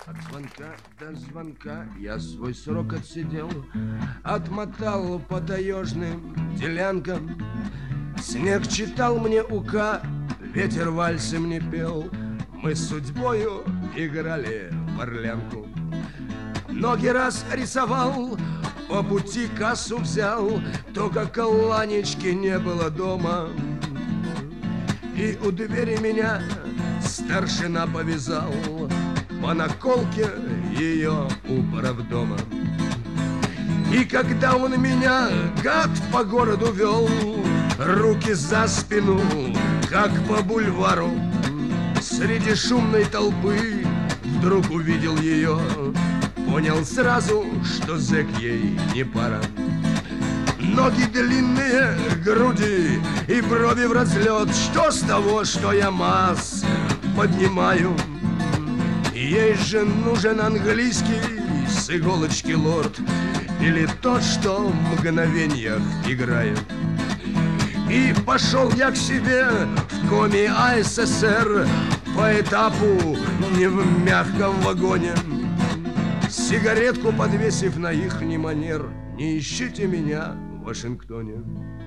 От звонка до звонка я свой срок отсидел, отмотал по таежным делянкам. Снег читал мне ука, ветер вальсы мне пел. Мы с судьбою играли в орлянку. Ноги раз рисовал, по пути кассу взял, только колланечки не было дома. И у двери меня старшина повязал, по наколке ее управдома. И когда он меня, гад, по городу вел, руки за спину, как по бульвару, среди шумной толпы вдруг увидел ее, понял сразу, что зэк ей не пара. Ноги длинные, груди и брови в разлет. Что с того, что я масс поднимаю? Ей же нужен английский с иголочки лорд, или тот, что в мгновеньях играет. И пошел я к себе в коми АССР по этапу, не в мягком вагоне, сигаретку подвесив на ихний манер. Не ищите меня в Вашингтоне.